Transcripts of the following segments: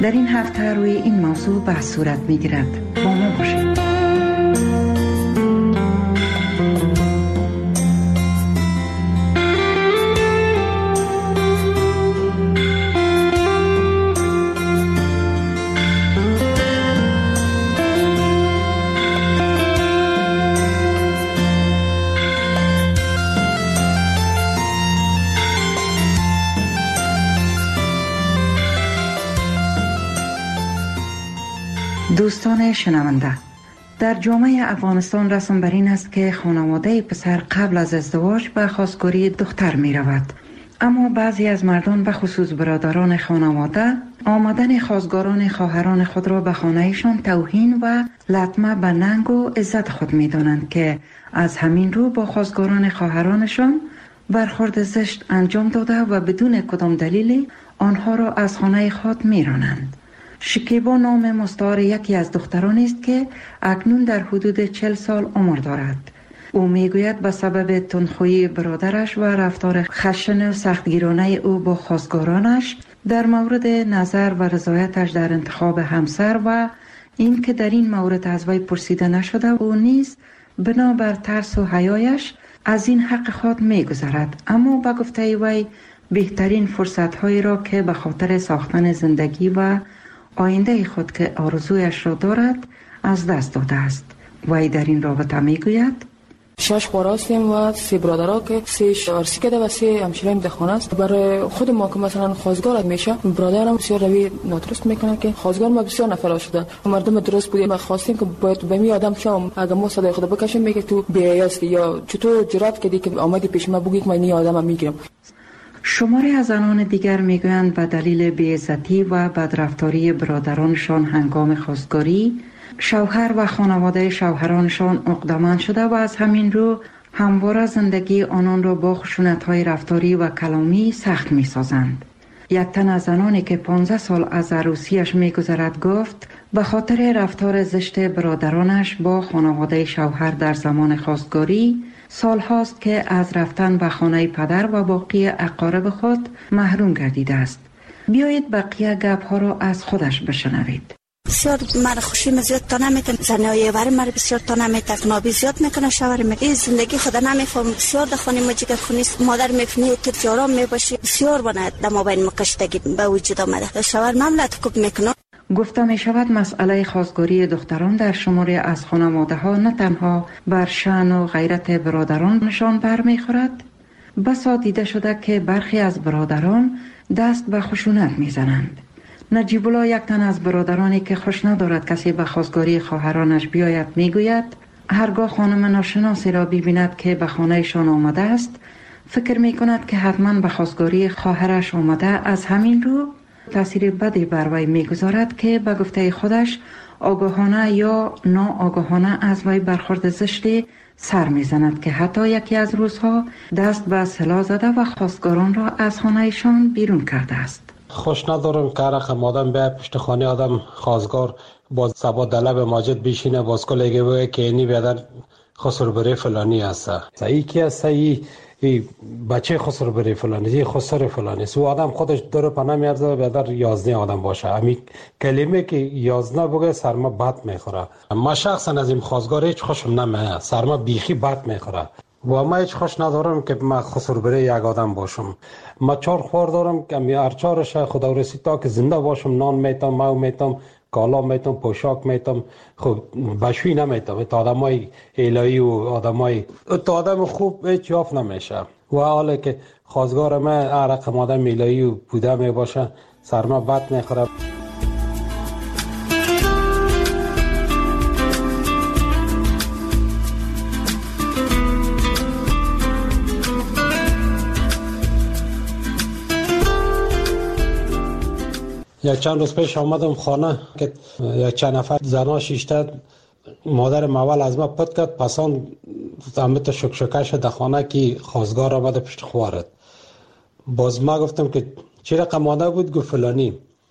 در این هفته روی این موضوع بحث صورت می‌گیرد. با ما باشید. دوستان شنونده، در جامعه افغانستان رسم بر این است که خانواده پسر قبل از ازدواج به خواستگاری دختر می رود. اما بعضی از مردان به خصوص برادران خانواده آمدن خواستگاران خواهران خود را به خانهشان توهین و لطمه به ننگ و عزت خود می دانند که از همین رو با خواستگاران خواهرانشان برخورد زشت انجام داده و بدون کدام دلیلی آنها را از خانه خود می رانند. شکیبا نام مستعار یکی از دخترانی است که اکنون در حدود 40 سال عمر دارد. او میگوید به سبب تندخویی برادرش و رفتار خشن و سختگیرانه او با خواستگارانش در مورد نظر و رضایتش در انتخاب همسر و این که در این مورد از وی پرسیده نشده، او نیز بنابر ترس و حیایش از این حق خود میگذرد. اما به گفته وی بهترین فرصت‌هایی را که به خاطر ساختن زندگی و آینده خود که آرزویش را دارد از دست داده است. وی در این رابطه میگوید: 6 خواهر هستیم و 3 برادرها که 3 عروسی کرده و 3 همسرای در خانه است. برای خود ما که مثلا خواستگار میشه، برادرم بسیار روی نادرست میکنه که خواستگار ما بسیار نفر شده. مردم درست بودیم، ما خواستیم که باید به می آدم شام اگه ما صدای خود بکشیم میگه تو بی‌حیاست یا چطور جرأت کردی که آمدی پیش ما بگی که من این آدمو میگیرم. شماری از زنان دیگر میگویند به دلیل بی‌عزتی و بدرفتاری برادرانشان هنگام خواستگاری، شوهر و خانواده شوهرانشان عقده‌مند شده و از همین رو همواره زندگی آنان را با خشونت‌های رفتاری و کلامی سخت می‌سازند. یک تن از زنانی که 15 سال از عروسیش می‌گذرد گفت به خاطر رفتار زشت برادرانش با خانواده شوهر در زمان خواستگاری سال هاست که از رفتن به خانه پدر و باقی اقارب خود محروم گردیده است. بیایید بقیه گپ ها را از خودش بشنوید. بسیار مرا خوشی زیاد تا نمیتونه، زنای ور مرا بسیار تا نمیتونه، نابی زیاد میکنه، شوهر میگه این زندگی خدا نمیفهم، بسیار در خانه ما جگر خونی مادر میفنی تو جارام میباشی، بسیار بنات در مابین مقشتگی به وجود آمده، شوهر مملت کوب میکنه. گفته می شود مسئله خواستگاری دختران در شماری از خانواده ها نه تنها بر شأن و غیرت برادرانشان برمیخورد، بسا دیده شده که برخی از برادران دست به خشونت میزنند. نجیب الله، یک تن از برادرانی که خوش ندارد کسی به خواستگاری خواهرانش بیاید، میگوید هرگاه خانم ناشناسی را ببیند که به خانهشان آمده است، فکر میکند که حتما به خواستگاری خواهرش آمده، از همین رو تأثیر بدی بر وی میگذارد که به گفته خودش آگاهانه یا ناآگاهانه از وی برخورد زشتی سر میزند که حتی یکی از روزها دست به سلاح زده و خواستگاران را از خانهشان بیرون کرده است. خوش ندارم که رقم آدم به پشت خانه آدم خواستگار باز سبا دلب ماجد بشینه باز کلگه بگه که اینی بیادر خسربری فلانی هست، ای کی هست، ای بچه خسربری فلانی، ای خسر فلانی است. او آدم خودش داره پناه میارزه بیادر 11 آدم باشه. همین کلمه که 11 بگه سرما بد میخوره. ما شخصا از این خواستگار هیچ خوشم نمیاد، سرما بیخی بد میخوره و ما هیچ خوش ندارم که ما خسربری یک آدم باشم. ما 4 خواهر دارم که می هر 4ش خدا رسید تا که زنده باشم نان میتم، ماو میتم، کالا میتم، پوشاک میتم، خب بشوی نمیتم. تا آدمای الهی و آدمای تا آدم خوب هیچ یافت نمیشه و حالا که خواستگار ما رقم آدم الهی و بوده میباشه سرما بد میخوره. یک چند روز پیش آمدم خانه که یک چند نفر زنا شیشته مادر اول از ما پت کرد، پسان همت شکشکش در خانه که خواستگار آمده پشت خوارد. باز ما گفتم که چی رقم مادر بود؟ گفت فلانی.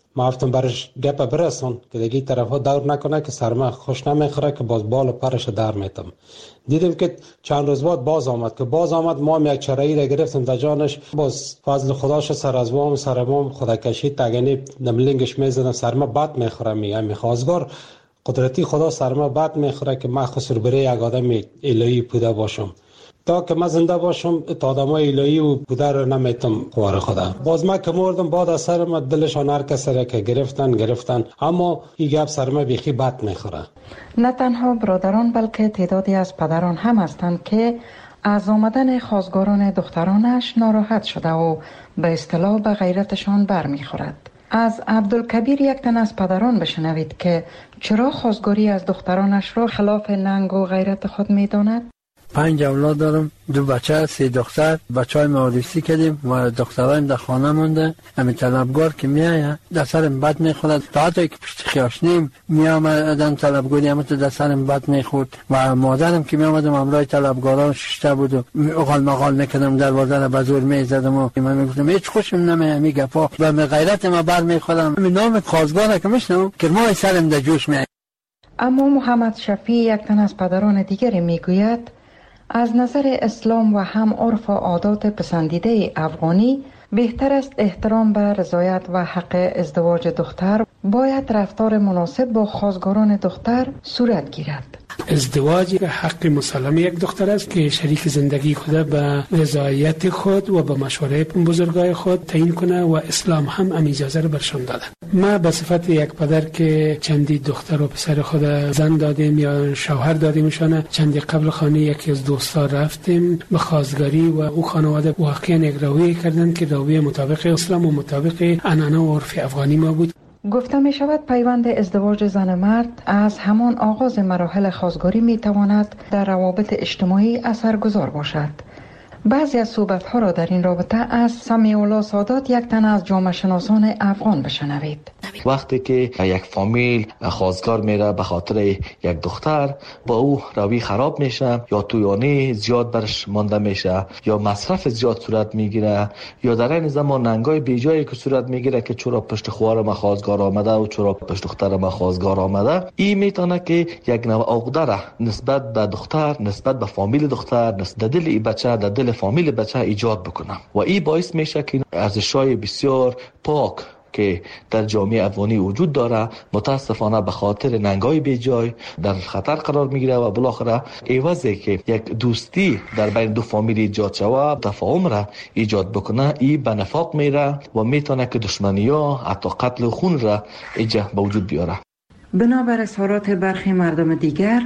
ما گفتم برش گپ برسون که دیگه طرفا دور نکنه که سرما خوش نمیخوره که باز بال و پرش در میتم. دیدیم که چند روز بعد باز آمد ما یک چرایی را گرفتیم در جانش، باز فضل خداش سر از وام سر وام خدا کشید تگنی نملینگش میزدم سرما بد میخوره می خواستگار قدرتی خدا سرما بد میخوره که من خسر بره یک آدم الهی بوده باشم. تا که من زنده باشم تا آدم الهی و بوده رو نمیتم خوار خدا. باز من که مردم بعد از سر من دلشان هر کسی را که گرفتن اما این گپ سرما بیخی بد میخوره. نه تنها برادران بلکه تعدادی از پدران هم هستند که از آمدن خواستگاران دخترانش ناراحت شده و به اصطلاح به غیرتشان برمیخورد. از عبدالکبیر یک تن از پدران بشنوید که چرا خواستگاری از دخترانش را خلاف ننگ و غیرت خود میداند. 5 اولاد دارم، 2 بچه 3 دختر. بچهای ما آریستی کردیم و دخترایم در خانه مونده. همین طلبگار که میایه در سرم بد میخورد، تا حتی که پشت خیاشنیم میامدن طلبگاری همه تو در سرم بد میخورد و مادرم که میامدم امرای طلبگاران ششته بود و اغال مغال میکردم دروازه را به زور میزدم و من میگفتم هیچ خوشم نمیاد می گپا و به غیرت ما بر میخورم. همین نام خواستگار که میشنم که ما سرم در جوش میاد. اما محمد شفیع یک تن از پدران دیگری میگوید از نظر اسلام و هم عرف و عادات پسندیده افغانی بهتر است احترام به رضایت و حق ازدواج دختر باید رفتار مناسب با خواستگاران دختر صورت گیرد. ازدواج حق مسلم یک دختر است که شریک زندگی خود به رضایت خود و به مشوره بزرگای خود تعیین کنه و اسلام هم اجازه را برشان داده. ما به صفت یک پدر که چندی دختر و پسر خود زن دادیم یا شوهر دادیمشان، چندی قبل خانه یکی از دوستا رفتیم به خواستگاری و او خانواده واقعا یک رویه کردند که رویه مطابق اسلام و مطابق عنعنه و عرف افغانی ما بود. گفته می شود پیوند ازدواج زن مرد از همان آغاز مراحل خواستگاری می تواند در روابط اجتماعی اثرگذار باشد. بعضی از صحبت‌ها را در این رابطه از سمیع الله سادات یک تن از جامعه شناسان افغان بشنوید. وقتی که یک فامیل خواستگار میره به خاطر یک دختر، با او روی خراب میشه یا تویانی زیاد برش مانده میشه یا مصرف زیاد صورت میگیره یا در این زمان ننگای بیجایی که صورت میگیره که چرا پشت خوار ما خواستگار آمده و چرا پشت دختر ما خواستگار آمده، این میتونه که یک نوع عقده نسبت به دختر، نسبت به فامیل دختر، نسبت دل این بچه، در دل فامیل بچه ایجاد بکنه و این باعث میشه که ارزش‌های بسیار پاک که در جامعه افغانی وجود داره متاسفانه به خاطر ننگای بیجای در خطر قرار میگیره و بالاخره عوضی که یک دوستی در بین دو فامیل ایجاد شوه، تفاهم را ایجاد بکنه، این به نفاق میره و میتونه که دشمنی ها حتی قتل و خون را ایجاد به وجود بیاره. بنابر اظهارات برخی مردم دیگر،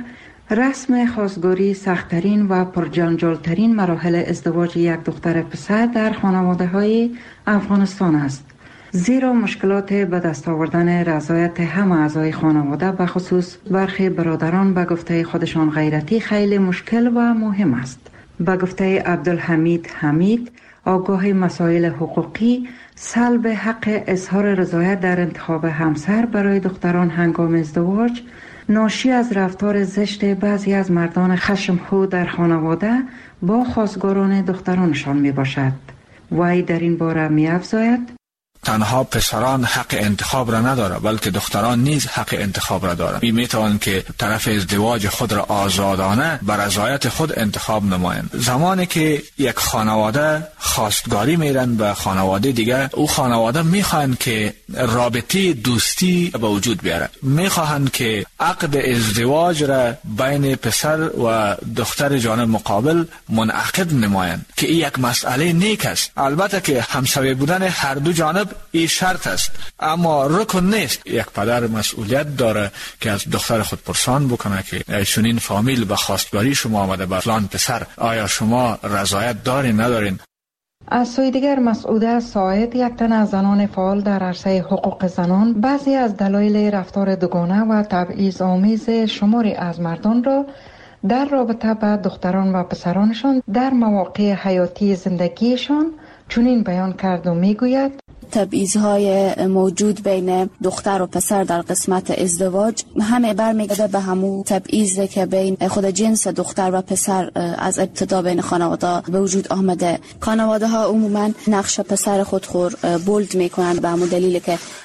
رسم خواستگاری سخت‌ترین و پرجنجال‌ترین مراحل ازدواج یک دختر پسر در خانواده‌های افغانستان است. زیرا مشکلات به دست آوردن رضایت همه اعضای خانواده به خصوص برخی برادران به گفته خودشان غیرتی خیلی مشکل و مهم است. به گفته عبدالحمید حمید، آگاه مسائل حقوقی، سلب حق اظهار رضایت در انتخاب همسر برای دختران هنگام ازدواج ناشی از رفتار زشت بعضی از مردان خشمخو در خانواده با خواستگاران دخترانشان می باشد. وی در این باره می افزاید: تنها پسران حق انتخاب را نداره بلکه دختران نیز حق انتخاب را دارند. می توانند که طرف ازدواج خود را آزادانه بر رضایت خود انتخاب نمایند. زمانی که یک خانواده خواستگاری میرن به خانواده دیگر، او خانواده میخواهند که رابطه دوستی به وجود بیاره، میخواهند که عقد ازدواج را بین پسر و دختر جانب مقابل منعقد نمایند که این یک مسئله نیک است. البته که همسایه بودن هر دو جانب این شرط است، اما رکن نیست. یک پدر مسئولیت داره که از دختر خود پرسان بکنه که چنین فامیل به خواستگاری شما آمده به فلان پسر، آیا شما رضایت دارین ندارین؟ از سوی دیگر مسعوده ساعد، یک تن از زنان فعال در عرصه حقوق زنان، بعضی از دلایل رفتار دوگانه و تبعیض آمیز شماری از مردان را در رابطه با دختران و پسرانشان در مواقع حیاتی زندگیشان چنین بیان کرد و میگوید: تبعیض‌های موجود بین دختر و پسر در قسمت ازدواج همه برمیگرده به همون تبعیضی که بین خود جنس دختر و پسر از ابتدا بین خانواده به وجود آمده. خانواده ها عموما نقش پسر خود بولد میکنند به همون دلیل که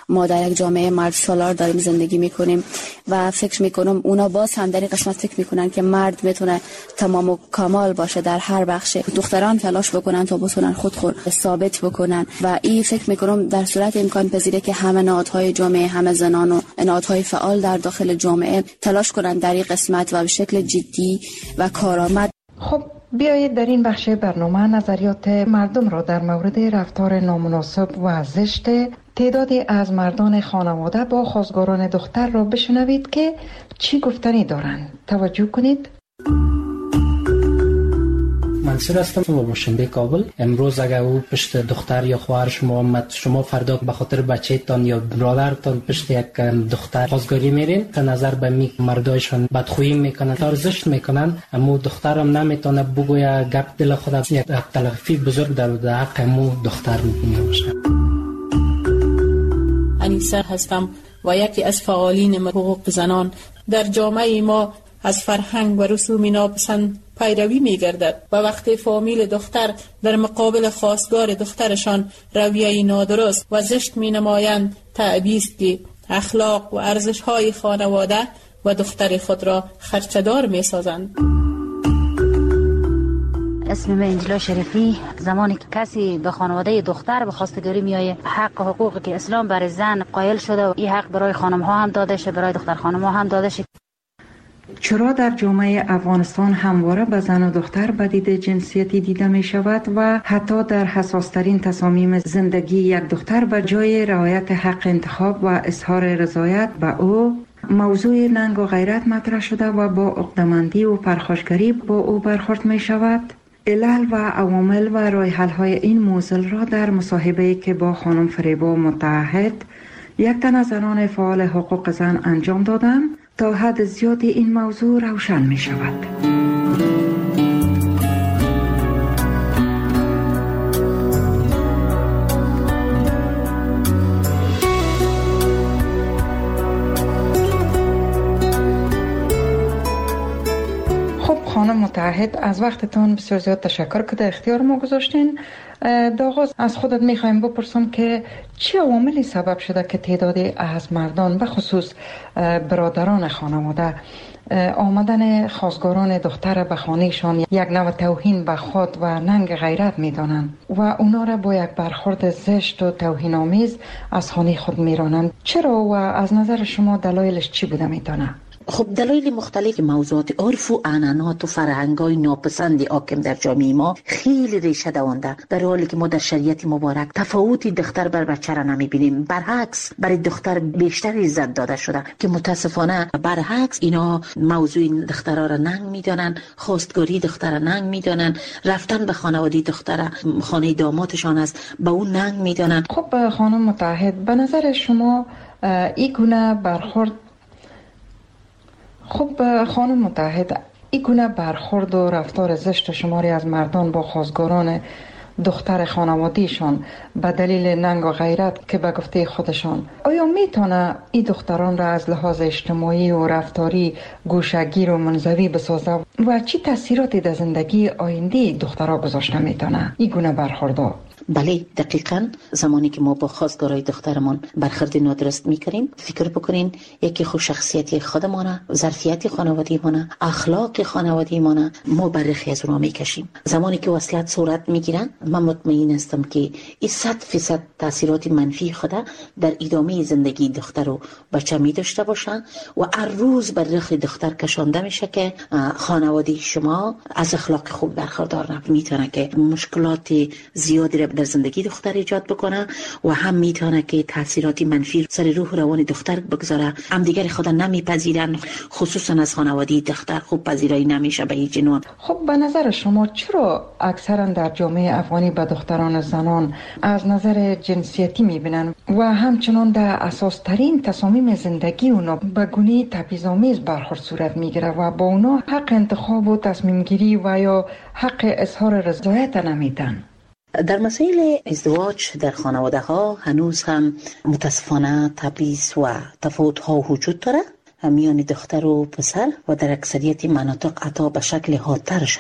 ما در یک جامعه مرد سالار داریم زندگی میکنیم و فکر میکنم اونا باز هم در این قسمت فکر میکنن که مرد میتونه تمام و کمال باشه در هر بخش. دختران تلاش بکنن تا بتونن خود ثابت بکنن و این فکر میکنم در صورت امکان پذیره که همه نهادهای جامعه، همه زنان و نهادهای فعال در داخل جامعه تلاش کنن در این قسمت و به شکل جدی و کارآمد. خب بیایید در این بخش برنامه نظریات مردم را در مورد رفتار نامناسب و زشت تعدادی از مردان خانواده با خواستگاران دختر را بشنوید که چی گفتنی دارند. توجه کنید. منصور هستم و باشنده کابل. امروز اگر او پشت دختر یا خواهر شما آمد، شما فردا به خاطر بچه‌تان یا برادرتان پشت یک دختر خواستگاری میرین، به نظر به می مردایشان بدخویی میکنن، زشت میکنن، اما دخترم نمیتونه بگویه گپ دل خود، یک تلافی بزرگ در حق مو دختر میشه. انیسه هستم و یکی از فعالین حقوق زنان. در جامعه ما از فرهنگ و رسوم ناپسند پیروی می‌گردد و وقتی فامیل دختر در مقابل خواستگار دخترشان رویه نادرست و زشت می‌نمایند، تعبیست که اخلاق و ارزش‌های خانواده و دختر خود را خرچه‌دار می‌سازند. اسم من انجلا شریفی. زمانی که کسی به خانواده دختر به خواستگاری میایه، حق و حقوقی که اسلام برای زن قائل شده و این حق برای خانم ها هم داده شه، برای دختر خانم ها هم داده شه. چرا در جامعه افغانستان همواره به زن و دختر به دید جنسیتی دیده می شود و حتی در حساسترین تصامیم زندگی یک دختر به جای رعایت حق انتخاب و اظهار رضایت به او موضوع ننگ و غیرت مطرح شده و با عقده‌مندی و پرخاشگری با او برخورد می شود؟ علل و عوامل و راه حل‌های این موضوع را در مصاحبه‌ای که با خانم فریبا متحد، یک تن از زنان فعال حقوق زن انجام دادم، تا حد زیادی این موضوع روشن می شود. خب خانم متحد، از وقتتان بسیار زیاد تشکر که در اختیار ما گذاشتین. در آغاز از خودت میخوایم بپرسم که چه عواملی سبب شده که تعدادی از مردان به خصوص برادران خانواده آمدن خواستگاران دختر به خانهشان یک نوع توهین به خود و ننگ غیرت میدانند و اونا را با یک برخورد زشت و توهین آمیز از خانه خود میرانند؟ چرا و از نظر شما دلایلش چی بوده میتونه؟ خب دلایل مختلف موضوعات عرف و عنعنات و فرهنگ‌های ناپسند حاکم در جامعه ما خیلی ریشه دوانده، در حالی که ما در شریعت مبارک تفاوتی دختر بر بچه را نمی‌بینیم. برعکس برای دختر بیشتر عزت داده شده که متاسفانه برعکس اینا موضوع دخترها را ننگ می‌دانن، خواستگاری دختر را ننگ می‌دانن، رفتن به خانواده دختر خانه دامادشان است به اون ننگ می‌دانن. خب خانم متحد، به نظر شما این گونه برخورد این گونه برخورد و رفتار زشت شماری از مردان با خواستگاران دختر خانوادهشان به دلیل ننگ و غیرت که به گفته خودشان، آیا میتونه این دختران را از لحاظ اجتماعی و رفتاری گوشه‌گیر و منزوی بسازه و چی تاثیراتی در زندگی آینده دخترها گذاشته میتونه این گونه برخوردها؟ بله دقیقاً. زمانی که ما با خواستگارای دخترمان برخورد نادرست میکنیم، فکر بکنین یکی خود شخصیتی خودمانه، ظرفیت خانوادگیمانه، اخلاق خانوادگیمانه، ما برخی از اونها میکشیم. زمانی که وصلت صورت میگیرن، من مطمئن هستم که این 100% تاثیرات منفی خود در ادامه زندگی دختر و بچه می داشته باشن و هر روز بر رخ دختر کشانده میشه که خانواده شما از اخلاق خوب برخوردار میتونه که مشکلات زیادی در زندگی دختر ایجاد بکنه و هم میتونه که تاثیرات منفی سر روح روان دختر بگذاره. هم دیگر خود نمیپذیرن، خصوصا از خانواده دختر خوب پذیرایی نمیشه به هیچ نوع. خب به نظر شما چرا اکثرا در جامعه افغانی به دختران زنان از نظر جنسیتی میبینن و همچنان در اساس ترین تصامیم زندگی اونا به گونه تبعیض‌آمیز برخورد صورت میگیره و با اونا حق انتخاب و تصمیم گیری و یا حق اظهار رضایت نمیدن؟ در مسائل ازدواج در خانواده ها هنوز هم متاسفانه تبعیض و تفاوت ها وجود داره میان دختر و پسر و در اکثریت مناطق حتی به شکل حادترش هم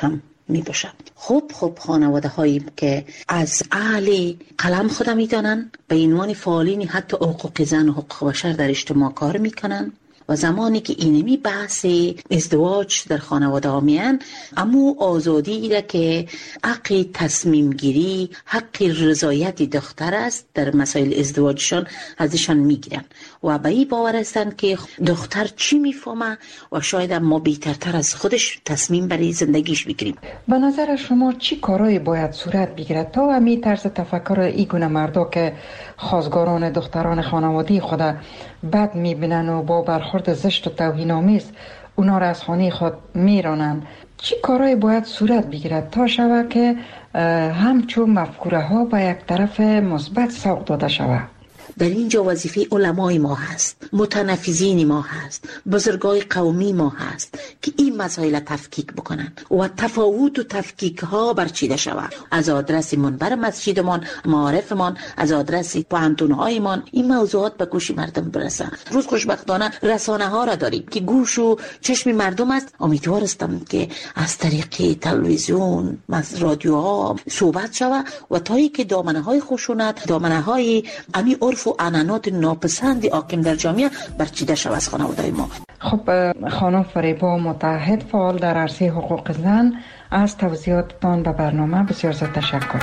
می باشد. خوب خانواده هایی که از اهل قلم خود می دانند به عنوان فعالین حتی حقوق زن و حقوق بشر در اجتماع کار می کنند و زمانی که اینمی بحث ازدواج در خانواده ها میان، اما آزادی را که حق تصمیم گیری، حق رضایت دختر است در مسائل ازدواجشان ازشان میگیرن و به این باور هستند که دختر چی میفهمه و شاید ما بهترتر از خودش تصمیم برای زندگیش بگیریم. به نظر شما چی کارایی باید صورت بگیرد تا همین طرز تفکر این گونه مردا که خواستگاران دختران خانوادگی خود بد میبینن و با برخورد زشت و توهین‌آمیز اونا را از خانه خود میرانن، چی کارایی باید صورت بگیرد تا شود که همچون مفکوره ها به یک طرف مثبت سوق داده شود؟ در اینجا وظیفه علمای ما هست، متنفذین ما هست، بزرگای قومی ما هست که این مسائل تفکیک بکنن و تفاوت و تفکیک ها برچیده شود. از آدرس منبر مسجدمان، معارفمان، از آدرس پوهنتون هایمان این موضوعات به گوش مردم برسن. روز خوشبختانه رسانه ها را داریم که گوش و چشم مردم است. امیدوار هستم که از طریق تلویزیون، رادیوها صحبت شود و تا اینکه دامنه های خشونت، دامنه های امی عرف و عنعنات ناپسند حاکم در جامعه برچیده شود از خانواده ما. خب خانم فریبا متحد، فعال در عرصه حقوق زن، از توضیحاتتان به برنامه بسیار زیاد تشکر.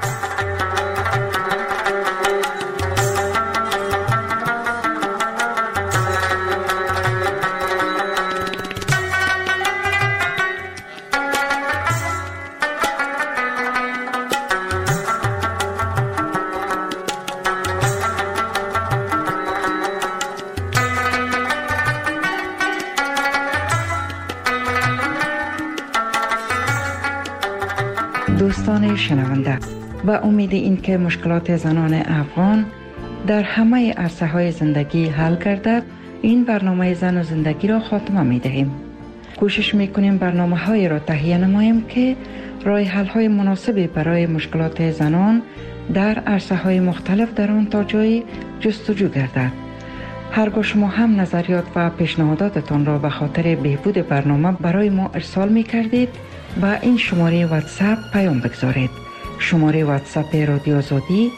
دوستان شنونده، با امید این که مشکلات زنان افغان در همه عرصه های زندگی حل گردد، این برنامه زن و زندگی را خاتمه می دهیم. کوشش می کنیم برنامه های را تهیه نماییم که راه حل های مناسبی برای مشکلات زنان در عرصه های مختلف در آن تا جایی جستجو گردد. هرگاه شما هم نظریات و پیشنهاداتتان را به خاطر بهبود برنامه برای ما ارسال می کردید، با این شماره واتساپ پیام بگذارید. شماره واتساپ رادیو آزادی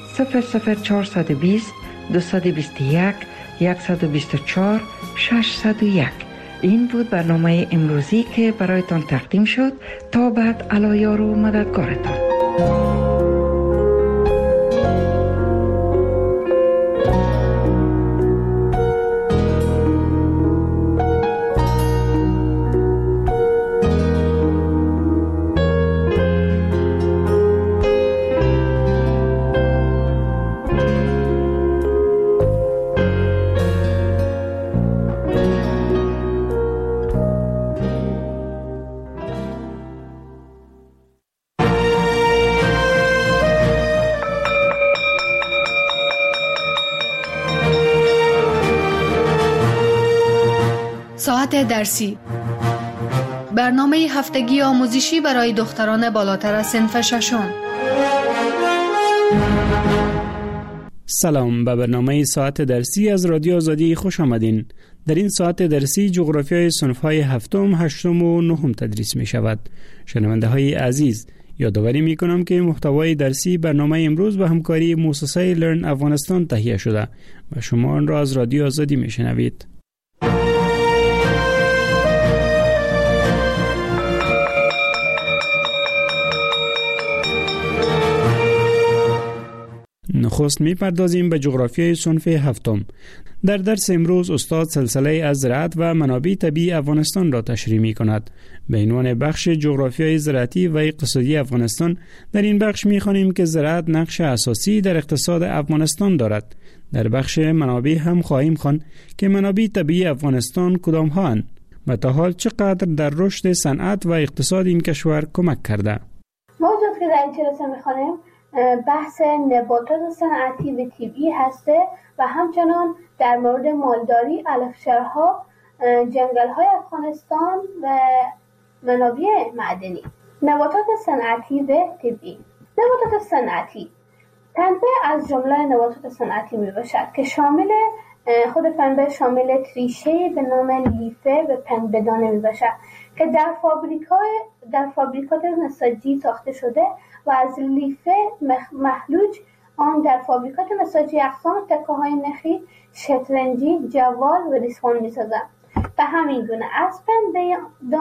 00420 221 124 601. این بود برنامه امروزی که برایتان تقدیم شد. تا بعد، علی و مددگارتان. ساعت درسی، برنامه هفتگی آموزشی برای دختران بالاتر از صنف ششم. سلام، به برنامه ساعت درسی از رادیو آزادی خوش آمدین. در این ساعت درسی جغرافیای صنف‌های هفتم، هشتم و نهم تدریس می شود. شنونده های عزیز، یادآوری می کنم که محتوای درسی برنامه امروز به همکاری مؤسسه لرن افغانستان تهیه شده و شما آن را از رادیو آزادی می شنوید. نخست می‌پردازیم به جغرافیای صنف هفتم. در درس امروز استاد سلسله از زراعت و منابع طبیعی افغانستان را تشریح می‌کند. به عنوان بخش جغرافیای زراعتی و اقتصادی افغانستان، در این بخش می‌خوانیم که زراعت نقش اساسی در اقتصاد افغانستان دارد. در بخش منابع هم خواهیم خواند که منابع طبیعی افغانستان کدام هاند و تا حال چقدر در رشد صنعت و اقتصاد این کشور کمک کرده. موضوعی که در این جلسه می‌خوانیم بحث نباتات صنعتی و طبیعی هسته و همچنان در مورد مالداری، علفشارها، جنگل‌های افغانستان و منابع معدنی. نباتات صنعتی و طبیعی. نباتات صنعتی تنوع از جمله نباتات صنعتی می باشد که شامل خود پنبه شامل ریشه به نام لیفه و پنبه‌دانه میباشد که در فابریکات نساجی ساخته شده و از لیفه مخلوج آن در فابریکات نساجی اقسام تکه‌های نخی، شطرنجی، جوال و ریسمان می‌سازند. به همین گونه از پنبه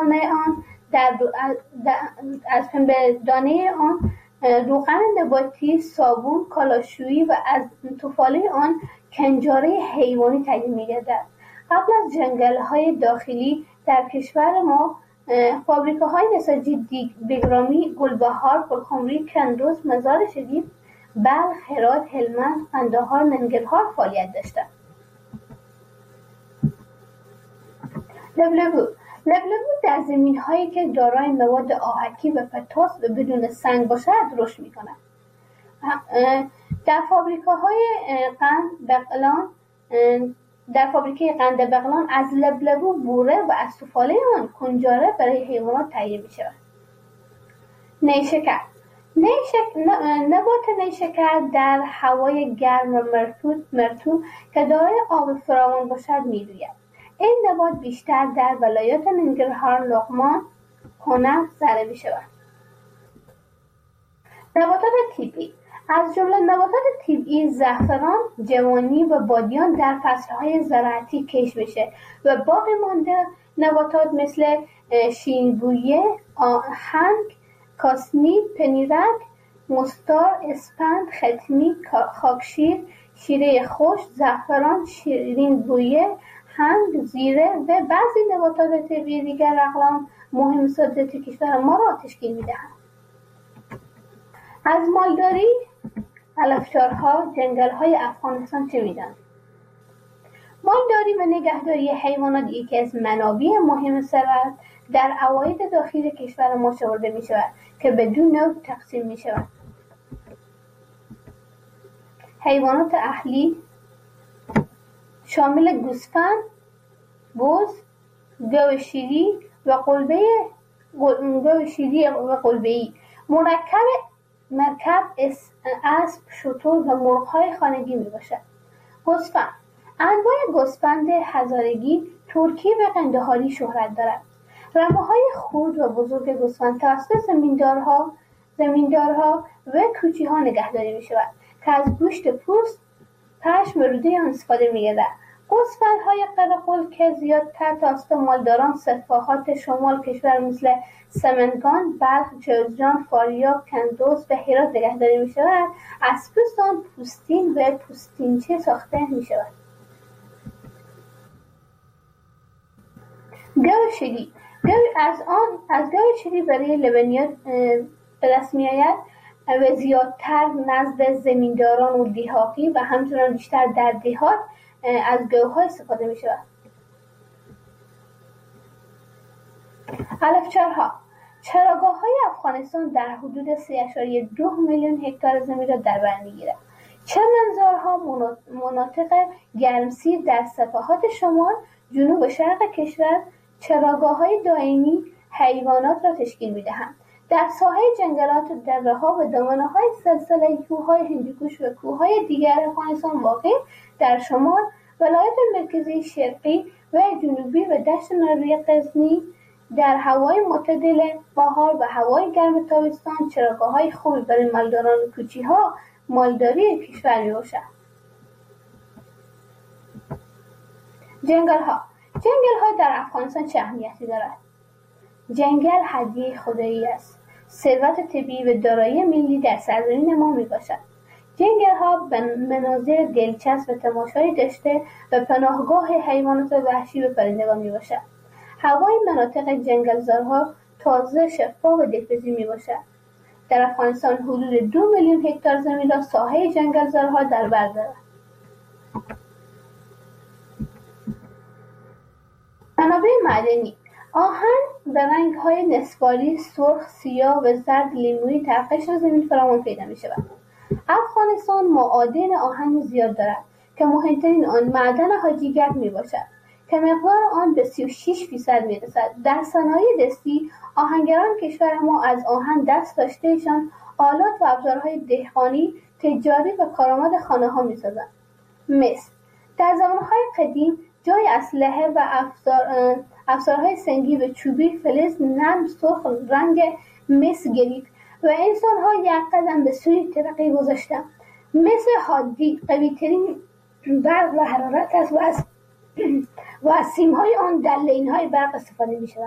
دانه آن روغن نباتی، صابون، کالاشویی و از توفاله آن کنجاره حیوانی تهیه می‌گردد. قبل از جنگل‌های داخلی در کشور ما فابریکه‌های نساجی بیگرامی، گلبهار، پرخمری، کندوز، مزار شریف، بلخ، هرات، هلمند، قندهار، ننگرهار فعالیت داشتند. لبلبو در زمین‌هایی که دارای مواد آهکی و پتاس و بدون سنگ باشد رشد می‌کند. در فابریکه قند بغلان از لبلبو بوره و از توفاله آن کنجاره برای حیوانات تهیه می‌شود. نیشکر نبات نیشکر در هوای گرم و مرطوب که دارای آب فراوان باشد می‌روید. این نبات بیشتر در ولایات ننگرهار، لغمان، کنر زرع می‌شود. نباتات طبیعی از جمله نباتات طبیعی زعفران، جوانی و بادیان در فصل‌های زراعتی کشت میشه و باقی مانده نباتات مثل شیرین‌بویه، آهنگ، کاسنی، پنیرک، مستار، اسپند، ختمی، خاکشیر، شیره خشک، زعفران، شیرین‌بویه، هنگ، زیره و بعضی نباتات طبیعی دیگر اقلام مهم صادرات کشور ما را تشکیل می‌دهند. از مالداری، علفچارها، جنگل‌های افغانستان چه می‌دانید؟ مالداری و نگهداری حیوانات یکی از منابع مهم ثروت در عواید داخلی کشور ما شمرده می‌شود که به دو نوع تقسیم می‌شود: حیوانات اهلی شامل گوسفند، بز، گاو شیری و قلبه‌ای، مرکب، اسب، شتر و مرغ‌های خانگی میباشد. گوسفند انواع گوسفند هزارگی، ترکی و قندهاری شهرت دارد. رمه‌های خرد و بزرگ گوسفند توسط زمیندارها و کوچی‌ها نگهداری می‌شود که از گوشت پوست، پشم و روده آن استفاده می‌گردد. گوسفندهای قرقل که زیادتر توسط مالداران سفاحات شمال کشور مثل سمنگان، بلخ، جوزجان، فاریاب، کندوز و هرات نگهداری می‌شود، از پوست آن پوستین و پوستینچه ساخته می‌شود. گاو شیری از گاو شیری برای لبنیات به دست می‌آید و زیادتر نزد زمینداران و دیهاتی و همچنان بیشتر در دیهات از گاوها استفاده می شود. علفچارها چراگاه‌های افغانستان در حدود 3.2 میلیون هکتار زمین را در بر می‌گیرد. چمنزارها مناطق گرمسیر در سواحل شمال، جنوب و شرق کشور چراگاه‌های دائمی حیوانات را تشکیل می‌دهند. در ساحه جنگلات، دره‌ها و دامنه‌های سلسله کوه‌های هندوکش و کوه‌های دیگر افغانستان واقع در شمال، ولایات مرکزی، شرقی و جنوبی و دشت ناروی غزنی در هوای معتدل بهار و هوای گرم تابستان چراگاه‌های خوبی برای مالداران و کوچی‌ها مالداری کشور می‌باشد. جنگل‌ها در افغانستان چه اهمیتی دارد؟ جنگل هدیه خدایی است. ثروت طبیعی و دارایی ملی در سرزمین ما میباشد. جنگل‌ها به مناظر دلچسب و تماشایی داشته و پناهگاه حیوانات وحشی و پرندگان میباشد. هوای مناطق جنگلزارها تازه، شفاف و دلپذیر میباشد. در افغانستان حدود 2 میلیون هکتار زمین را ساحه جنگلزارها در بر دارد. منابع معدنی: آهن به رنگ‌های نسواری، سرخ، سیاه و زرد لیمویی در قشر زمین فراوان پیدا می‌شود. افغانستان معادن آهن زیاد دارد که مهمترین آن معدن حاجیگر میباشد که مقدار آن به 36% میرسد. در صنایع دستی آهنگران کشور ما از آهن دست داشتهشان آلات و ابزارهای دهقانی، تجاری و کارآمد خانه‌ها می‌سازند. مس در زمانهای قدیم جای اسلحه و افزارهای سنگی و چوبی فلز نرم سرخ رنگ مس گرفت و انسان‌ها یک قدم به سوی ترقی گذاشتند. مس حادی قوی‌ترین برق و حرارت است و از سیم‌های آن در لین‌های برق استفاده می‌شود.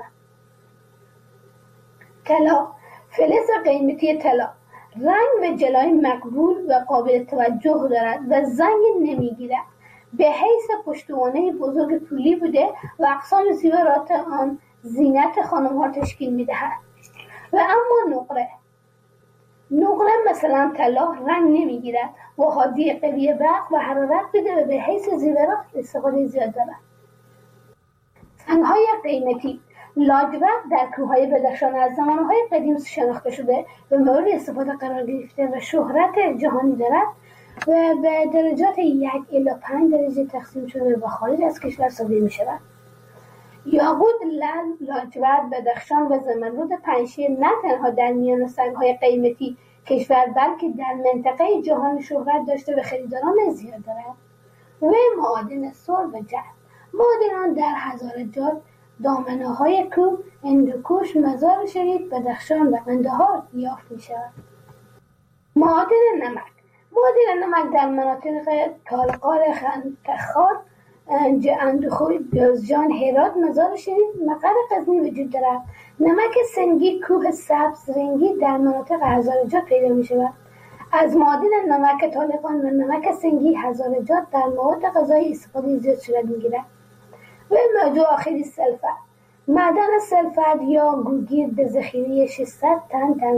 طلا، فلز قیمتی طلا رنگ و جلای مقبول و قابل توجه دارد و زنگ نمی‌گیرد. به حیث پشتوانه بزرگ طولی بوده و اقسام زیورات آن زینت خانم‌ها تشکیل می‌دهد. و اما نقره مثلا طلا رنگ نمی‌گیرد و حادی قوی برق و حرارت بده و به حیث زیورات استفاده زیاد دارد. سنگ‌های قیمتی لاجورد در کوههای بدخشان از زمانهای قدیم شناخته شده و مورد استفاده قرار گرفته و شهرت جهانی دارد و به درجات 1 الی 5 درجه تقسیم شده و خارج از کشور صادر می شود. یاقوت، لعل، لاجورد، بدخشان و زمرد پنجشیر نه تنها در میان سنگ‌های قیمتی کشور بلکه در منطقه جهان شهرت داشته و خریداران زیاد دارد. و معادن سر و جرم، معادن در هزارجات، دامنه‌های کوه، هندوکوش، مزار شریف، بدخشان و قندهار یافت می‌شود. معادن نمک در مناطق تالقار، خندخار، اندوخوی، بیازجان، هرات، مزار شریف، مقر غزنی وجود دارد. نمک سنگی کوه سبز رنگی در مناطق هزارجات پیدا می‌شود. از معادن نمک طالقان و نمک سنگی هزارجات در مواد غذایی استفاده زیاد صورت می‌گیرد. و موضوع آخری سلفر. معدن سلفر یا گوگیر به ذخیره 600 تن در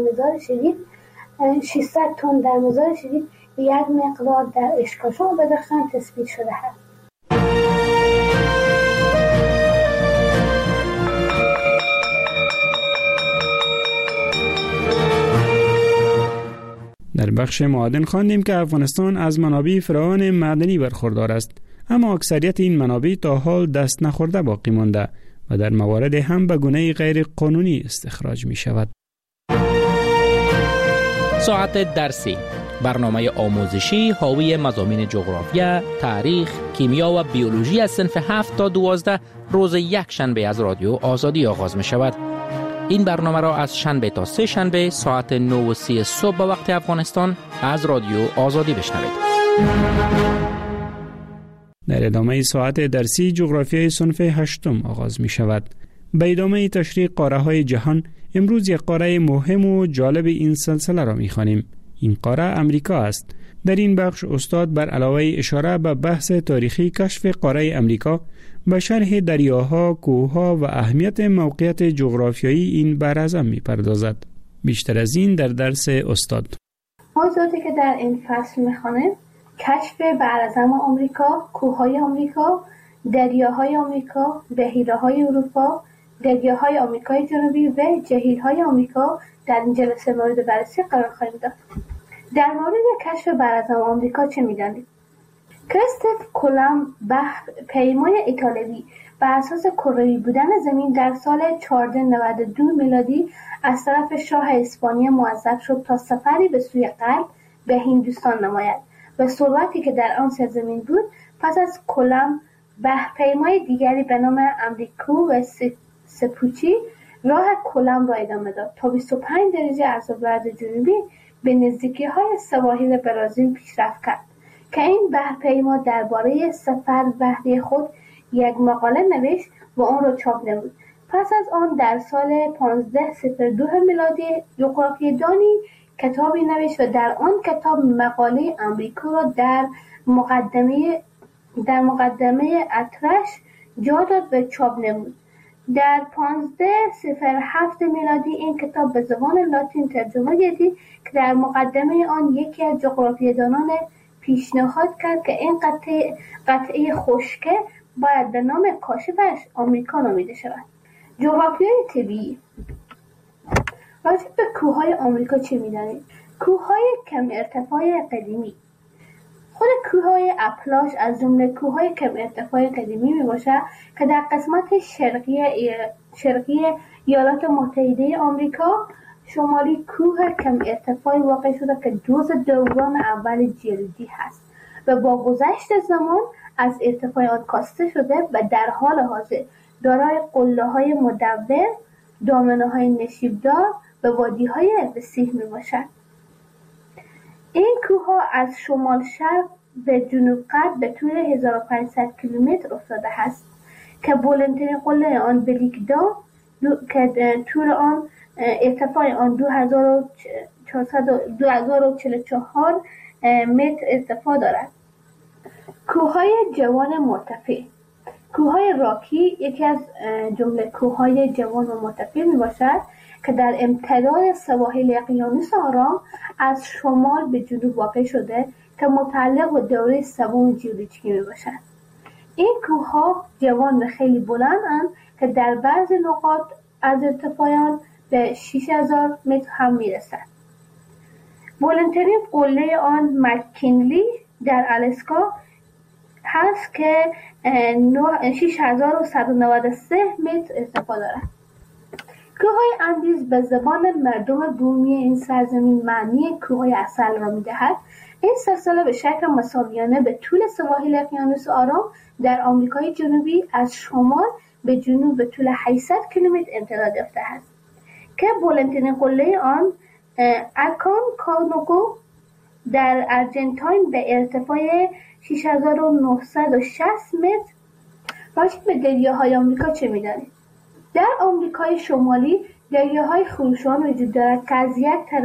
مزار شریف به یک مقدار در اشکاشم و بدخشان تثبیت شده است. در بخش معادن خواندیم که افغانستان از منابع فراوان معدنی برخوردار است، اما اکثریت این منابع تا حال دست نخورده باقی مانده و در موارد هم به گونه غیر قانونی استخراج می شود. ساعت درسی، برنامه آموزشی حاوی مضامین جغرافیا، تاریخ، کیمیا و بیولوژی از صنف 7 تا 12 روز یک شنبه از رادیو آزادی آغاز می شود. این برنامه را از شنبه تا سه شنبه ساعت 9:30 صبح به وقت افغانستان از رادیو آزادی بشنوید. در ادامه ساعت درسی جغرافیای صنف 8 آغاز می شود. به ادامه تشریح قاره‌های جهان امروز یک قاره مهم و جالب این سلسله را می خوانیم. این قاره امریکا است. در این بخش استاد بر علاوه اشاره به بحث تاریخی کشف قاره امریکا به شرح دریاها، کوهها و اهمیت موقعیت جغرافیایی این براعظم می پردازد. بیشتر از این در درس استاد. موضوعاتی که در این فصل می خوانیم: کشف براعظم آمریکا، کوههای آمریکا، دریاهای آمریکا، بحیره‌های اروپا، دریاهای آمریکای جنوبی و جهیل‌های آمریکا در این جلسه مورد بررسی قرار خواهیم داد. در مورد کشف براعظم آمریکا چه می‌دانید؟ کریستوف کلمب پیمای ایتالیایی بر اساس کروی بودن زمین در سال 1492 میلادی از طرف شاه اسپانیا موظف شد تا سفری به سوی غرب به هندوستان نماید و ثروتی که در آن سرزمین بود. پس از کلمب پیمای دیگری به نام امریکو و سپوچی راه کلمب را ادامه داد تا 25 درجه از ابراز جنوبی به نزدیکی‌های سواحل برزیل پیشرفت کرد که این بحرپیما درباره سفر بحری خود یک مقاله نوشت و آن را چاپ نمود. پس از آن در سال 1502 میلادی جغرافیه‌دانی کتابی نوشت و در آن کتاب مقاله امریکا را در مقدمه اطرش جا داد و چاپ نمود. در 1507 میلادی این کتاب به زبان لاتین ترجمه گردید که در مقدمه آن یکی از جغرافیه‌دانان پیشنهاد کرد که این قطعه خشکه باید به نام کاشفش آمریکا نامیده شود. جغرافیای طبیعی. راجع به کوههای آمریکا چه می‌دانید؟ کوههای کم ارتفاع قدیمی. خود کوههای اپلاش از جمله کوههای کم ارتفاع قدیمی میباشد که در قسمت شرقی ایالات متحده آمریکا شمالی کوه کم ارتفاعی واقع شده که جزء دوم اول جلدی هست و با گذشت زمان از ارتفاع آن کاسته شده و در حال حاضر دارای قله‌های مدور، دامنه‌های نشیبدار و وادی‌های وسیع میباشد. این کوه‌ها از شمال شرق به جنوب غرب به طول 1500 کیلومتر افتاده است که بلندترین قله آن بلیکدام که طول آن ارتفاع آن 2044 متر ارتفاع دارد. کوههای جوان مرتفع. کوههای راکی یکی از جمله کوههای جوان و مرتفع می باشد که در امتداد سواحل اقیانوس آرام از شمال به جنوب واقع شده که متعلق به دوره سوم ژئولوژیکی می باشد. این کوهها جوان و خیلی بلندند که در بعضی نقاط از ارتفاع آن به 6000 متر هم می رسد. بلندترین قله آن مک‌کینلی در آلاسکا هست که 6193 متر ارتفاع دارد. کوههای اندیز به زبان مردم بومی این سرزمین معنی کوههای عسل را می‌دهد. این سلسله به شکل مساویانه به طول سواحل اقیانوس آرام در آمریکای جنوبی از شمال به جنوب به طول 800 کیلومتر امتداد یافته است که بلندترین قله آن اکانکاگوآ در آرژانتین به ارتفاع 6960 متر. راجع به دریاهای آمریکا چه می‌دانید؟ در آمریکای شمالی دریاهای خروشان وجود دارد که از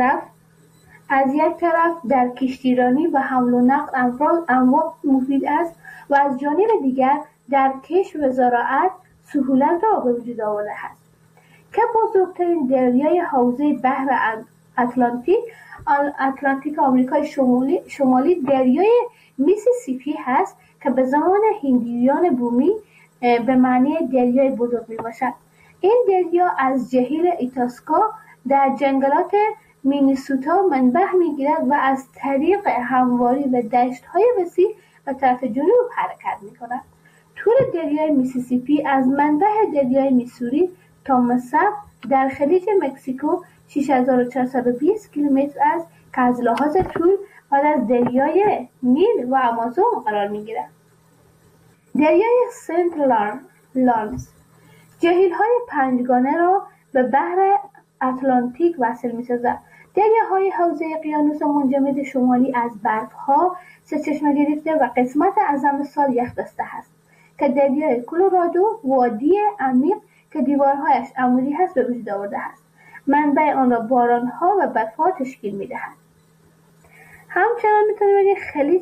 یک طرف در کشتیرانی و حمل و نقل انواع مفید است و از جانب دیگر در کشت و زراعت سهولت را به وجود آورده است که بزرگترین دریای حوزه بحر اتلانتیک آمریکای شمالی دریای میسیسیپی هست که به زمان هندیان بومی به معنی دریای بزرگ می باشد. این دریا از جهیل ایتاسکا در جنگلات مینیسوتا منبع می گیرد و از طریق همواری و دشت های وسیع به طرف جنوب حرکت می کند. طول دریای میسیسیپی از منبع دریای میسوری تا مصب در خلیج مکزیکو 6420 کیلومتر است که از لحاظ طول بعد از دریای نیل و آمازون قرار می گیرد. دریای سنت لارنس جهیل‌های پنجگانه را به بحر اتلانتیک وصل می‌سازد. دریاهای حوزه اقیانوس منجمد شمالی از برف‌ها سرچشمه گرفته و قسمت اعظم سال یخ بسته است که دریای کلرادو وادی عمیق که دیوارهایش عمودی هست به وجود آورده است. منبع آن را باران‌ها و برف‌ها تشکیل می‌دهد. همچنان می‌تونیم بگیم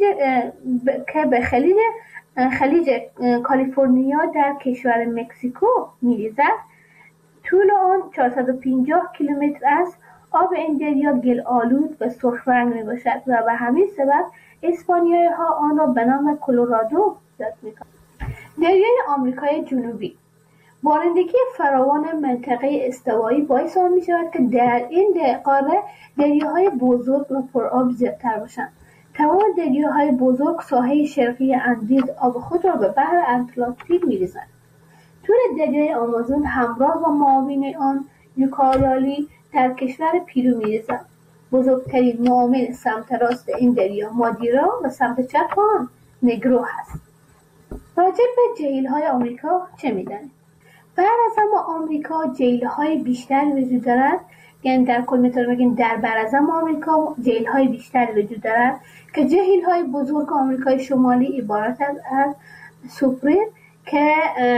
خلیج کالیفرنیا در کشور مکزیکو می‌ریزد. طول آن 450 کیلومتر است. آب این دریا گل آلود و سرخ رنگ میباشد و به همین سبب اسپانیایی ها آن را به نام کلرادو یاد میکنند. دریای آمریکای جنوبی بارندگی فراوان منطقه استوایی باعث آن میشود که در این قاره دریاهای بزرگ و پرآب زیادتر باشند. تمام دریاهای بزرگ ساحه شرقی اندیز آب خود را به بحر اتلانتیک می‌ریزند. طول دریای آمازون همراه با معاون آن یوکالیالی در کشور پیرو می‌ریزد. بزرگترین معاون سمت راست این دریا مادیرا و سمت چپ آن نگرو هست. راجع به جهیل‌های آمریکا چه می‌دانید؟ براعظم آمریکا جهیل‌های بیشتری وجود دارد. یعنی در کل میتونیم بگیم در براعظم آمریکا جهیل‌های بیشتری وجود دارد که جهیل‌های بزرگ آمریکای شمالی عبارت از سوپریر که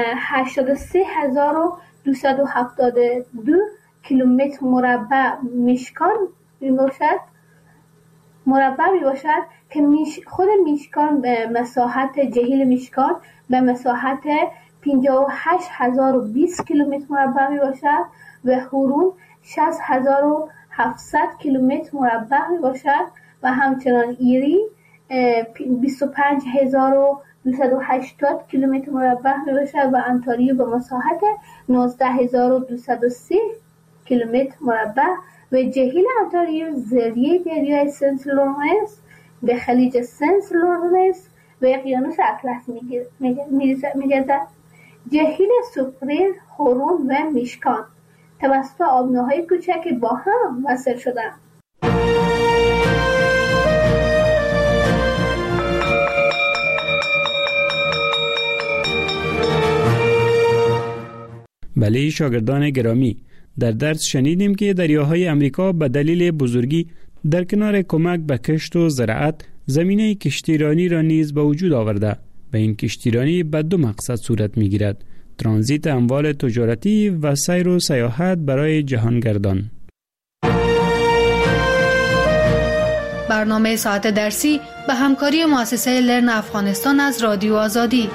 83272 کیلومتر مربع میشکان میباشد که خود میشکان به مساحت جهیل میشکان به مساحت 58020 کیلومتر مربع میباشد و هورون 60700 کیلومتر مربع میباشد و همچنان ایری 25280 کیلومتر مربع میباشد و انتاریو به مساحت 19230 کیلومتر مربع و جهیل انتاریو ذریعه دریای سنت لورنس به خلیج سنت لورنس و اقیانوس اطلس می‌گردد. جهیل سوپریر، هورون و میشکان توسط آبنه‌های کوچک با هم وصل شدند. بله شاگردان گرامی، در درس شنیدیم که دریاهای امریکا به دلیل بزرگی در کنار کمک به کشت و زراعت زمینه کشتیرانی را نیز به وجود آورده و این کشتیرانی به دو مقصد صورت می گیرد: ترانزیت اموال تجارتی و سیر و سیاحت برای جهانگردان. برنامه ساعت درسی به همکاری مؤسسه لرن افغانستان از رادیو آزادی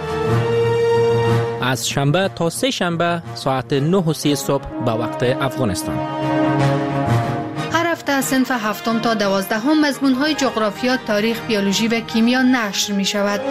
از شنبه تا سه شنبه ساعت 9:30 صبح به وقت افغانستان. هر هفته از صنف 7 تا 12 مضمون‌های جغرافیا، تاریخ، بیولوژی و کیمیا نشر می شود.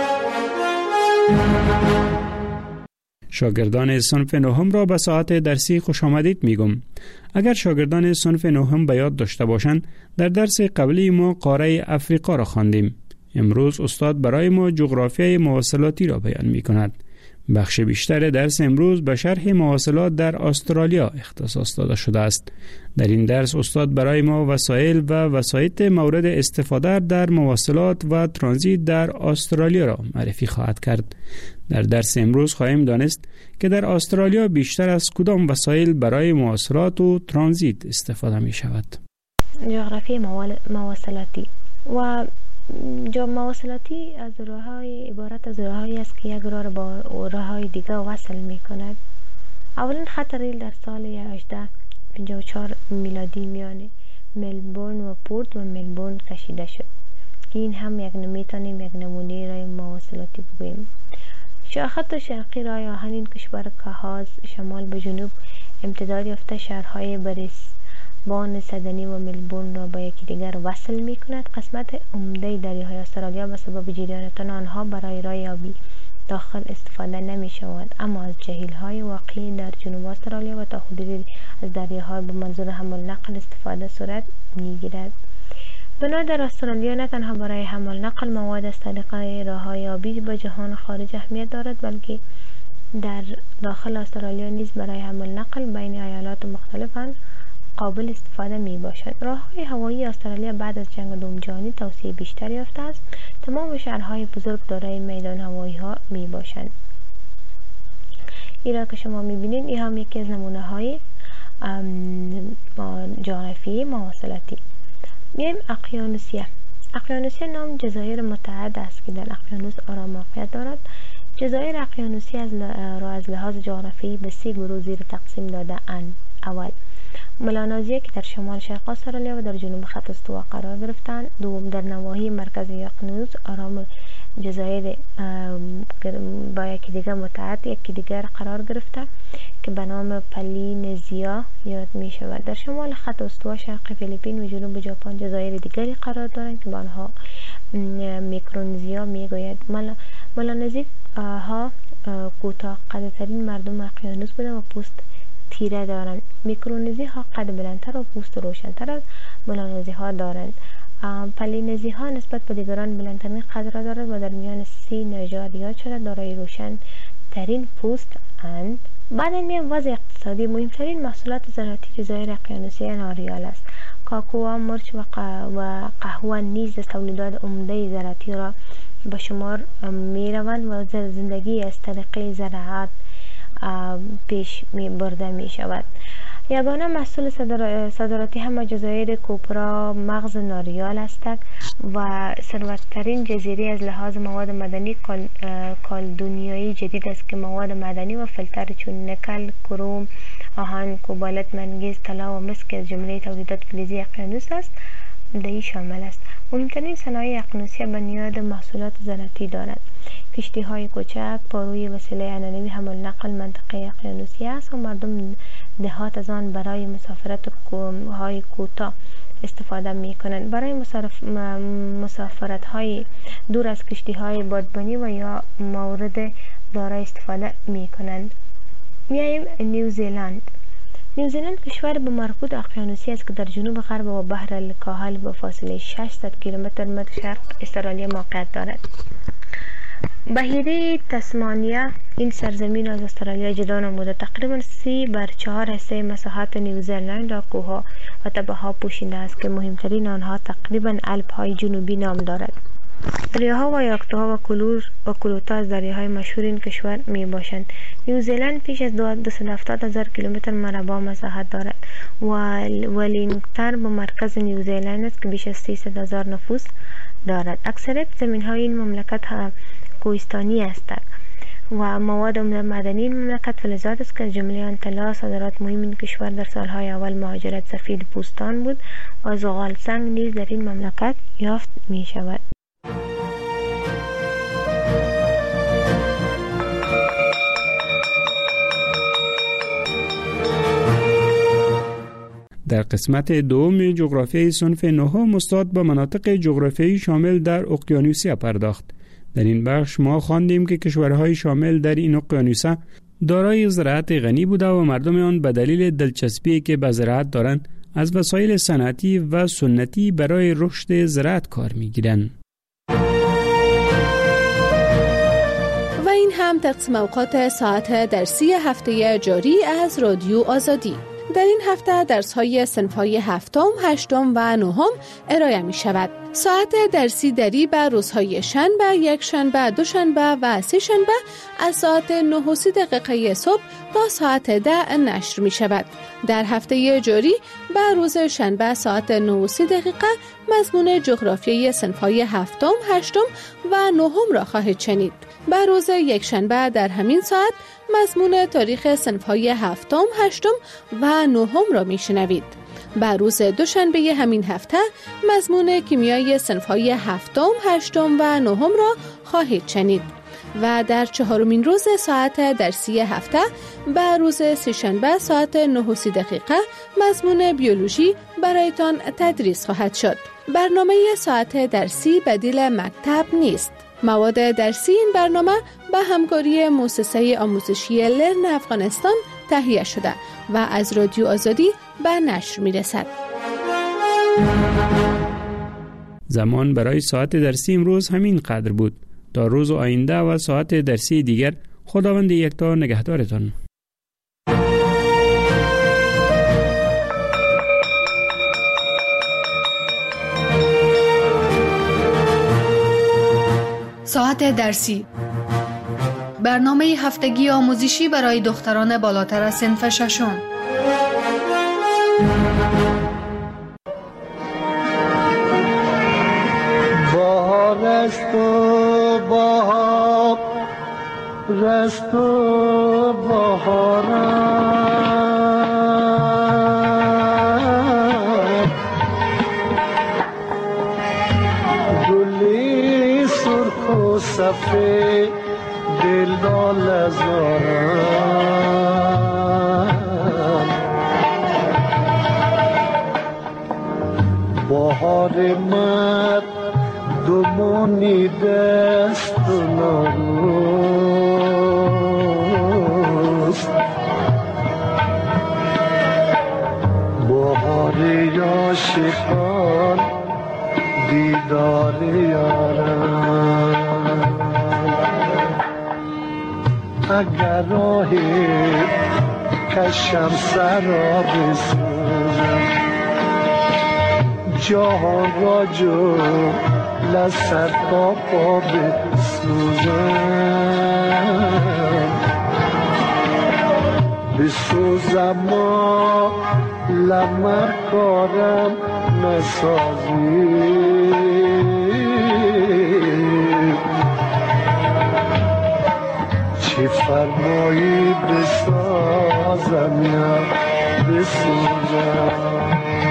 شاگردان صنف 9 را به ساعت درسی خوش آمدید میگم. اگر شاگردان صنف 9 به یاد داشته باشند، در درس قبلی ما قاره افریقا را خواندیم. امروز استاد برای ما جغرافیای مواصلاتی را بیان می کند. بخش بیشتر درس امروز به شرح مواصلات در استرالیا اختصاص داده شده است. در این درس استاد برای ما وسایل و وسایط مورد استفاده در مواصلات و ترانزیت در استرالیا را معرفی خواهد کرد. در درس امروز خواهیم دانست که در استرالیا بیشتر از کدام وسایل برای مواصلات و ترانزیت استفاده می شود. جغرافی مواصلاتی و مواصلاتی از راه‌های عبارت از راه‌هایی است که یک راه را با راه‌های دیگر وصل می‌کند. اولین خط ریل در سال 1854 میلادی میان ملبورن و پورت و ملبورن کشیده شد که این هم یک نمونه راه مواصلاتی بگوییم. خط شرقی راه آهن این کشور که شمال به جنوب امتداد یافته شهرهای بریسبان، سیدنی و ملبورن را با یکی دیگر وصل می کند. قسمت عمده دریاهای استرالیا به سبب جریان تن آنها برای راه آبی داخل استفاده نمی شود، اما از جهیل‌های واقعی در جنوب استرالیا و تا حدودی از دریاها به منظور حمل نقل استفاده صورت می گیرد. بنا در استرالیا نه تنها برای حمل نقل مواد از طریق راه‌های آبی به جهان خارج اهمیت دارد، بلکه در داخل استرالیا نیز برای حمل نقل بین ایالات مختلف قابل استفاده می باشد. راه‌های هوایی استرالیا بعد از جنگ دوم جهانی توسعه بیشتر یافته است. تمام شهرهای بزرگ دارای میدان هوایی ها می باشند. این را که شما می بینید این هم یکی از نمونه های جغرافی مواصلاتی. میایم اقیانوسیه. اقیانوسیه نام جزایر متعدد است که در اقیانوس آرام موقعیت دارد. جزایر اقیانوسی را از لحاظ جغرافیایی به 3 گروه زیر تقسیم داده اند. اول، ملانزیه که در شمال شرق استرالیا و در جنوب خط استوا قرار گرفتند. دوم، در نواحی مرکزی اقیانوس آرام جزایر با یکی دیگر متعدد یکی دیگر قرار گرفته که به نام پلینزیا یاد می شود. در شمال خط استوا شرق فیلیپین و جنوب ژاپن جزایر دیگری قرار دارند که به آنها میکرونزیا می گوید. ملانزی ها کوتاه قدترین مردم اقیانوس بوده و پوست تیره دارند. میکرونزی ها قد بلندتر و پوست روشنتر از ملانزی ها دارند. پلینزی ها نسبت به دیگران بلندترین قد را دارد و در میان 30 نژاد یاد شده دارای روشن ترین پوست اند. بعد میان وضع اقتصادی. مهمترین محصولات زراعتی جزایر اقیانوسی ناریال است. کاکائو، مرچ و قهوه نیز از تولیدات عمده زراعتی را به شمار می روند و زندگی از طریق زراعت پیش می برده می شود. یگانه محصول صادراتی همه جزایر کوپرا مغز ناریال است و ثروت‌ترین جزیره از لحاظ مواد معدنی کالدونیایی جدید است که مواد معدنی و فلتر چون نکل، کروم، آهن، کوبالت، منگنیز، طلا و مس که از جمله تولیدات فلزی اقیانوس است دهی شامل است. مهمترین صنایع اقیانوسی بنیاد محصولات زراعتی دارد. کشتی های کوچک پاروی وسیله عنعنوی حمل نقل منطقه اقیانوسی است و مردم دهات از آن برای مسافرت های کوتاه استفاده می کنند. برای مسافرت های دور از کشتی های بادبانی و یا مورد دارای استفاده می کنند. میاییم نیوزیلند. نیوزیلند کشور به مربوط اقیانوسی است که در جنوب غرب و بحر الکاهل به فاصله 600 کیلومتر شرق استرالیا موقعیت دارد. بحیره تسمانیا این سرزمین از استرالیا جدا نموده. تقریبا 3/4 حصه مساحت نیوزیلند را کوه‌ها و تپه‌ها پوشیده است که مهمترین آنها تقریبا الپ‌های جنوبی نام دارد. دریاها و یاکتوها و کلوتا از دریاهای مشهور این کشور می باشند. نیوزیلند پیش از 270,000 کیلومتر مربع مساحت دارد و ولینگتن به مرکز نیوزیلند است که بیش از 300,000 نفوس دارد. اکثریت زمین های این مملکت کوهستانی هستند و مواد معدنی این مملکت فلزات است که از جمله آن طلا. صادرات مهم این کشور در سالهای اول مهاجرت سفید پوستان بود و زغال سنگ نیز در این مملکت یافت می شود. در قسمت دوم جغرافیای صنف نهم استاد به مناطق جغرافیایی شامل در اقیانوسیا پرداخت. در این بخش ما خواندیم که کشورهای شامل در این اقیانوسها دارای زراعت غنی بوده و مردم آن به دلیل دلچسبی که به زراعت دارند از وسایل صنعتی و سنتی برای رشد زراعت کار می‌گیرند. و این هم تقسیم اوقات ساعت درسی هفته جاری از رادیو آزادی. در این هفته درس‌های صنف‌های هفتم، هشتم و نهم ارائه می‌شود. ساعت درسی دری به روزهای شنبه، یک شنبه، دوشنبه و سه شنبه از ساعت 9:30 صبح تا ساعت 10 نشر می‌شود. در هفته جاری به روز شنبه ساعت 9:30 مضمون جغرافیای صنف‌های هفتم، هشتم و نهم را خواهید شنید. به روز یک شنبه در همین ساعت مضمون تاریخ صنف‌های هفتم، هشتم و نهم را میشنوید. به روز دوشنبه همین هفته مضمون کیمیای صنف‌های هفتم، هشتم و نهم را خواهید شنید. و در چهارمین روز ساعت درسی هفته به روز سه‌شنبه ساعت 9:30 مضمون بیولوژی برایتان تدریس خواهد شد. برنامه ساعت درسی بدیل مکتب نیست. مواد درسی این برنامه به همکاری مؤسسه آموزشی لرن افغانستان تهیه شده و از رادیو آزادی به نشر می رسد. زمان برای ساعت درسی امروز همین قدر بود. تا روز آینده و ساعت درسی دیگر خداوند یکتا نگهدارتان. ساعت درسی، برنامه هفتگی آموزشی برای دختران بالاتر از صنف ششم. بهار است و بهار است و بهارم، گلی سرخ و سفید دل ناله زارم، بهار مرد دمونی دست و ناروز، بهار عاشقان دیدار یارم، اگر راهی کشم سرا بسوزم، جهان را جو لسر تا پا بسوزم، بسوزم ما لمر کارم نسازی، چی فرمایی بسازم یا بسوزم.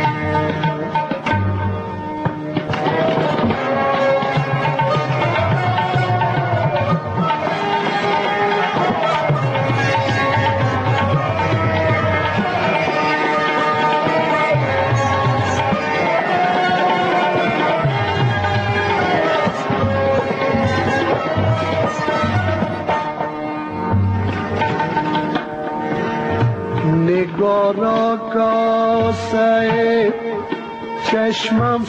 نگارا کاسه چشمم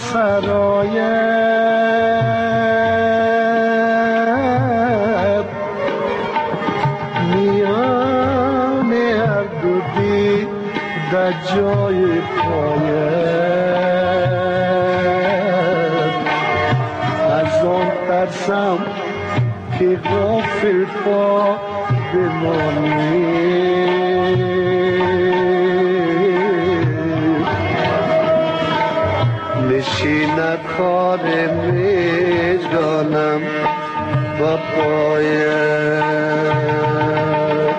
سرایت، میان هر دو دید در جای پایت، از آن ترسم که غافل پا بمانی. نشیند کار میجانم با پایت،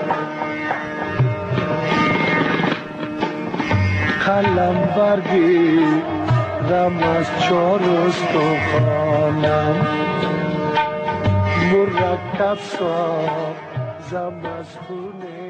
قلم برگی رم از چار استخوانم، مرکب سازم از خونه.